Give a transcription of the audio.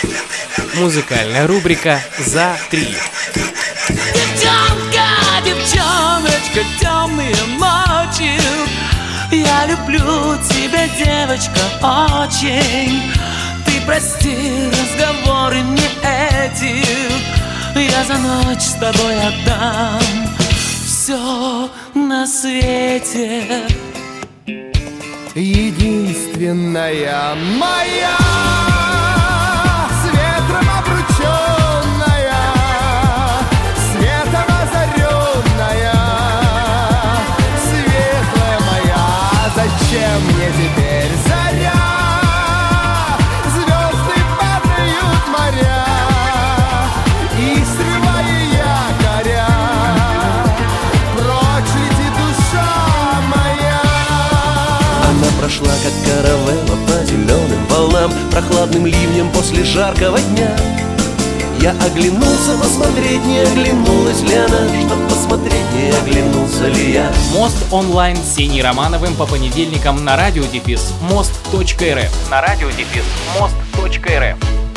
Музыкальная рубрика «За 3». Девчонка, девчоночка, темные ночи. Я люблю тебя, девочка, очень. Ты прости разговоры не эти. Я за ночь с тобой отдам все на свете. Единственная моя, с ветром обрученная, светом озаренная, светлая моя. Зачем мне теперь заря? Звезды падают моря, и срывая якоря, прочь летит душа моя. Она прошла, как каравелла, по зеленым волнам, прохладным ливнем после жаркого дня. Я оглянулся посмотреть, не оглянулась ли она, чтоб посмотреть, не оглянулся ли я. Мост онлайн с Сеней Романовым по понедельникам на радио-мост.рф. На радио-мост.рф.